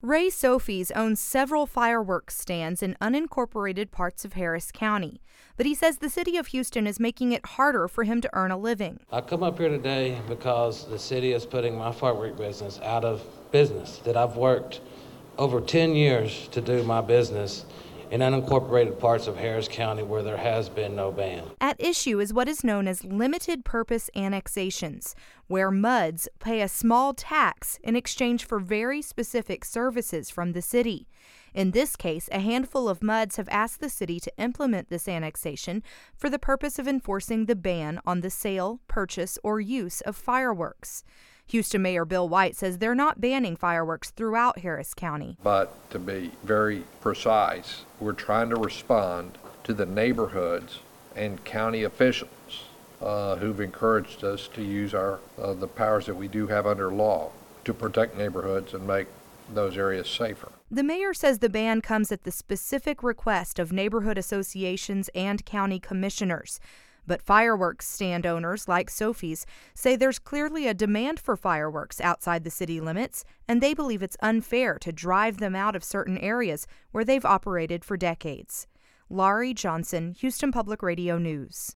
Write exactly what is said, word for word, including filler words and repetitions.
Ray Sophies owns several fireworks stands in unincorporated parts of Harris County, but he says the city of Houston is making it harder for him to earn a living. I come up here today because the city is putting my firework business out of business, that I've worked over ten years to do my business in unincorporated parts of Harris County where there has been no ban. At issue is what is known as limited purpose annexations, where M U Ds pay a small tax in exchange for very specific services from the city. In this case, a handful of M U Ds have asked the city to implement this annexation for the purpose of enforcing the ban on the sale, purchase, or use of fireworks. Houston Mayor Bill White says they're not banning fireworks throughout Harris County. But to be very precise, we're trying to respond to the neighborhoods and county officials uh, who've encouraged us to use our uh, the powers that we do have under law to protect neighborhoods and make those areas safer. The mayor says the ban comes at the specific request of neighborhood associations and county commissioners. But fireworks stand owners like Sophies say there's clearly a demand for fireworks outside the city limits, and they believe it's unfair to drive them out of certain areas where they've operated for decades. Laurie Johnson, Houston Public Radio News.